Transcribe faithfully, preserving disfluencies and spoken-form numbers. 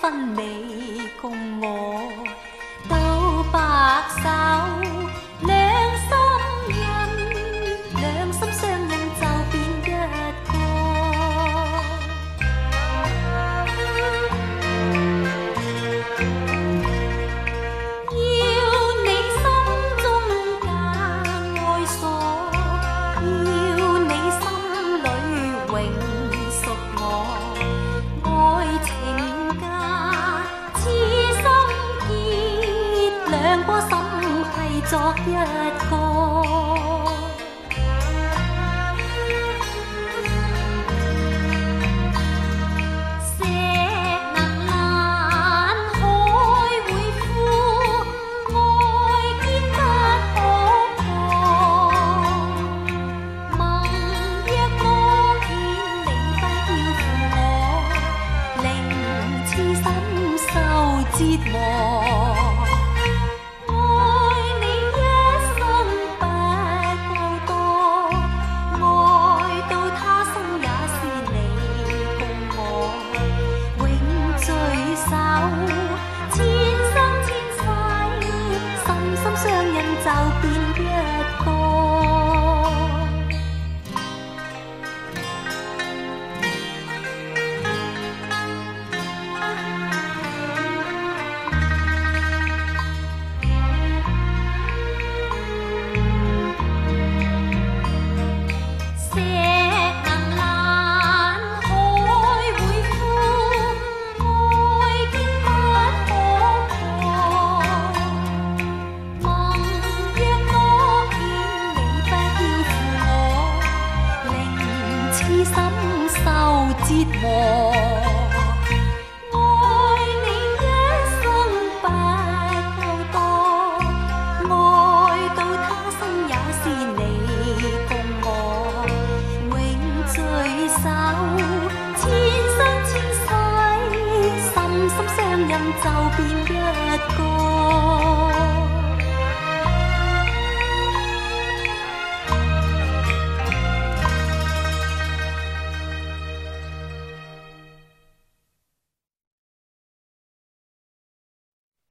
分你共我到白首，两心印，两心相印就变一个。要你心中間愛鎖，要你心裏永屬我。愛情家痴心結，兩顆心繫作一個。石能爛，海會枯，愛堅不可破。盟約我欠你不要負我，令痴心受折磨。愛你一生不夠多，愛到他生也是你共我，永聚首，千生千世，心心相印就變一個。石能爛，海會枯，愛堅不可破。盟約我欠你不要負我，令痴心受折磨。愛你一生不夠多，愛到他生也是你共我，永聚首，千生千世，心心相印就變